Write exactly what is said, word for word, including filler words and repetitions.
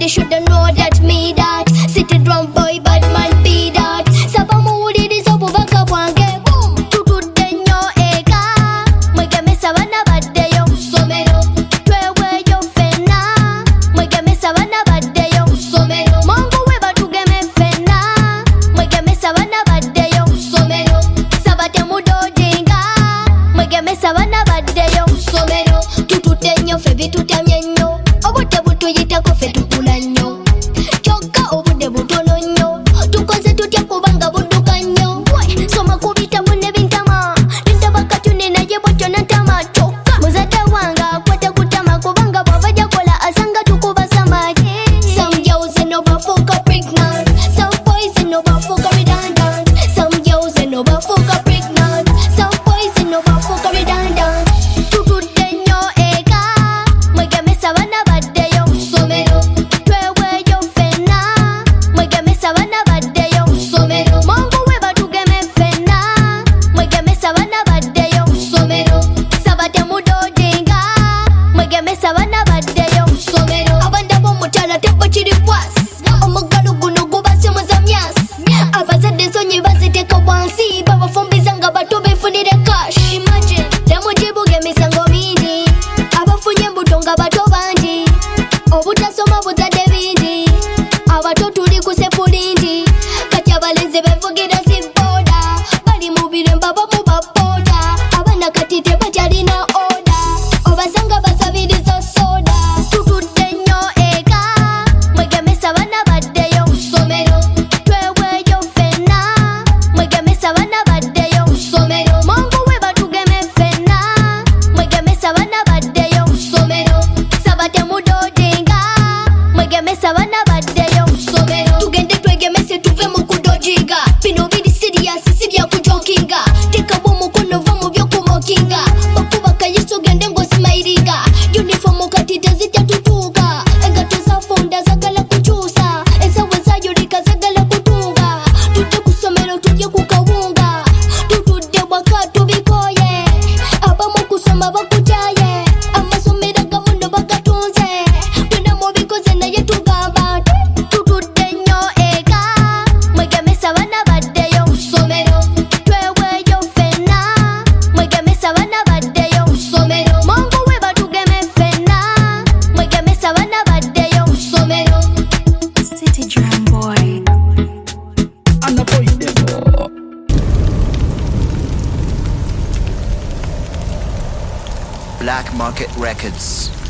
you shoulda know that me that. City drum boy, bad man be that. Saba muwuliriza obubaka bwange boom. Tutudde nnyo eka. Mwegemesa bana baddeyo ku ssomero. Tweweeyo ffenna. Mwegemesa bana baddeyo ku ssomero. Mongo we batugeme ffenna. Mwegemesa bana baddeyo ku ssomero. Saba temudodinga. Mwegemesa bana baddeyo ku ssomero. Tutudde nnyo ffe bitutamye nnyo. Obudde butuyitako ffe tukula nnyo. Kyokka obudde butono nnyo. Tukoze tutya kubanga budduka nnyo. Wai, soma ku bitabu ne bintama. Nintaba katuni naye bw'otyo nantama. Kyokka muzadde wange akwate kutama kubanga bw'aba jakola asanga tukuba samaki. Some girls they no bafuka pregnant. Some boys they no bafuka redundant. Some girls they no bafuka pregnant. Some boys they no bafuka redundant. Tutudde nnyo eka. Mwegemesa bana baddeyo ku ssomero. Tweweeyo ffenna. Mwegemesa bana baddeyo ku ssomero. Mongo we batugeme ffenna. Mwegemesa bana baddeyo ku ssomero. Saba temudodinga. Mwegemesa bana baddeyo ku ssomero. Abanda b'omukyala tebakiri kwasi. Omuggalo guno gubasimuza myasi. Abazadde ensonyi baziteeka wansi. Babafumbiza nga bato beefunire cash. Imagine temugibuga emisango mingi. Abafunye embuto nga bato bangi. Obutasoma buzadde bingi. Abato tuli ku sepulindi. Kati abalenzi beevugira zibooda. Bali mu biremba bamu bapooda. Abaana kati tebakyalina oda. Obasanga basabiriza soda. Tutudde nnyo eka. Mwegemesa bana baddeyo ku ssomero. Tweweeyo ffenna. Mwegemesa bana baddeyo ku ssomero. Mongo we batugeme ffenna. Mwegemesa bana baddeyo ku ssomero. Saba temudodinga. Mwegemesa bana baddeyo ku ssomero. Tugende twegemese tuve mu kudojiga. Bino biri serious si bya kujokinga. Tekawo omukono va mu by'okumokinga. Bakuba kayiso gende ng'osimayiringa. Uniform kati tezijja tutuuka. Engatto zafunda zagala kukyusa. Ensawo zayoleka zagala kutunga. Tudde ku ssomero tulye ku kawunga. Tutudde waka tubikooye. Abamu kusoma bakutyaye. Amasomero agamu no bagatunze. Byonna mubikoze naye tugamba nti tutudde nnyo eka. Mwegemesa bana baddeyo ku ssomero. Tweweeyo ffenna. Mwegemesa bana baddeyo ku ssomero. Mongo we batugeme ffenna. Mwegemesa bana baddeyo ku ssomero. City Drum Boy. Unavoidable. Black Market Records.